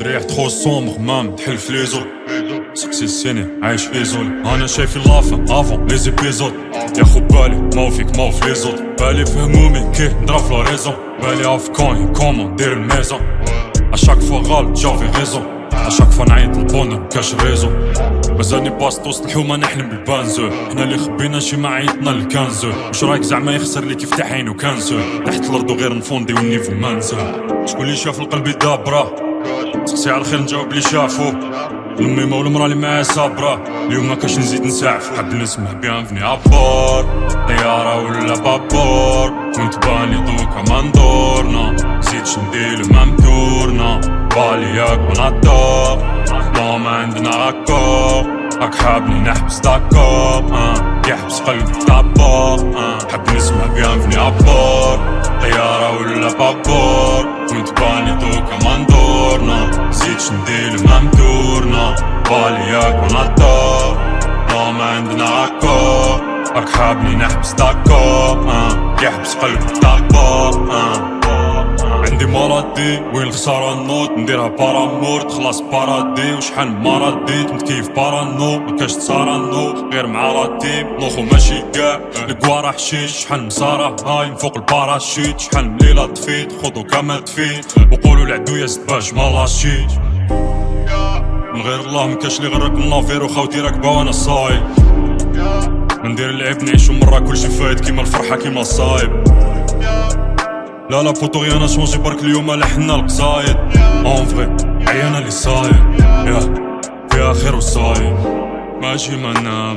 ريحة خو الصومغ مام تحل في ليزور سقسي السنة عايش ايزول. انا شايف اللافة افون لي زيبيزود يا خو بالي مو فيك مو في ليزود. بالي في همومي كي نضرب في لاريزون. بالي افكوني كومون دير الميزون اشاك فوا غالط جافي غيزون. اشاك فوا نعيط البونر مكاش ريزو. مازالني باست وسط الحومة نحلم بالبانزو. حنا اللي خبينا شي ما عيطنا للكنزو. واش رايك زعما يخسر لي كيف عينو كنزو. تحت الارض وغير نفوندي والنيفو منزل. شكون اللي شاف القلب دابرا سقسي على الخير نجاوب اللي شافو. الميمة والمرا اللي معايا صابرة اليوم ما كاش نزيد نسعف. حاب نسمع بيانفني عبار طيارة ولا بابور كنت باني دوكا ما ندورنا زيدش نديلو ما مدورنا. بالي ياك ونضار ما عندنا هكا راك حابني نحبس داكا يحبس قلبي طابا. حاب نسمع بيانفني عبار طيارة ولا بابور كنت باني دوكا ما ندورنا زيدش نديلو ما مدورنا. بالي ياك ونضار ما عندنا هكا راك حابني نحبس داكا يحبس قلبي طابا. عندي مرضي وين الخسارة النوت نديرها بارامور تخلص بارادي. وشحال مرضي نتكيف بارانو مكاش تصارانو غير مع راتيب نوخو ماشي كاع الكوارا حشيش. شحال مسارة هاي من فوق الباراشيت. شحال من ليلة طفيت خذو كما تفيت وقولوا العدو زباج ما لاشيت. من غير الله مكاش لي غرك النافير وخاوتي راكبة وانا صايب. ندير اللعب نعيشو مرة كلشي فايت كيما الفرحة كيما الصايب. لا بوطو غيانا شونجي برك اليوم لحنا القصايد. اون فغي عيانا لي صايد يا فيها خير وصايد ماشي ما نام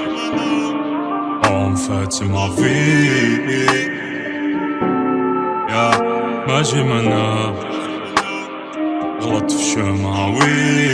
اون فات ما في يا ماشي ما نام غلط في شماوي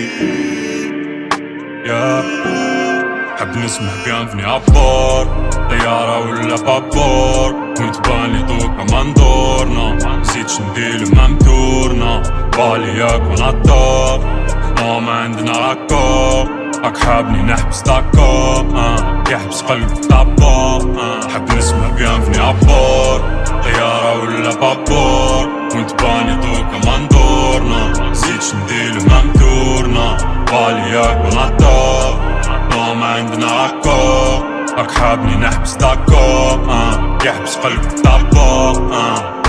يا حب نسمع بيانفني عبار طيارة ولا بابور كنت باني دوكا ما ندورنا زيدش نديلو ما مدورنا. بالي ياك ونضار ما عندنا هكا راك حابني نحبس داكا يحبس قلبي طابا. حب نسمع بيانفني عبار طيارة ولا بابور كنت باني دوكا ما ندورنا زيدش نديلو ما مدورنا. بالي ياك ونضار ما عندنا هكا راك حابني نحبس داكا يحبس قلبي طابا.